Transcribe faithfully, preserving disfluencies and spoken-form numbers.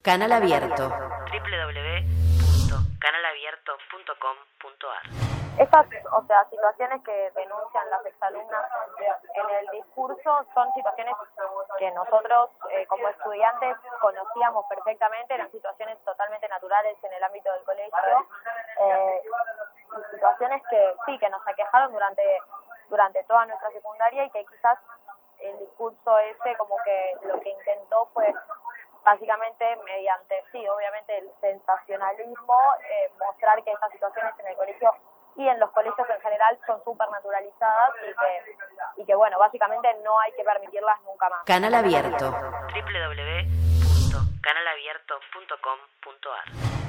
Canal Abierto. doble u doble u doble u punto canal abierto punto com punto a r. Estas, o sea, situaciones que denuncian las exalumnas en el discurso son situaciones que nosotros eh, como estudiantes conocíamos perfectamente, eran situaciones totalmente naturales en el ámbito del colegio, eh, situaciones que sí, que nos aquejaron durante, durante toda nuestra secundaria y que quizás el discurso ese como que lo que intentó fue básicamente mediante, sí, obviamente el sensacionalismo, eh, mostrar que estas situaciones en el colegio y en los colegios en general son súper naturalizadas y que, y que, bueno, básicamente no hay que permitirlas nunca más. Canal Abierto. doble u doble u doble u punto canal abierto punto com punto a r.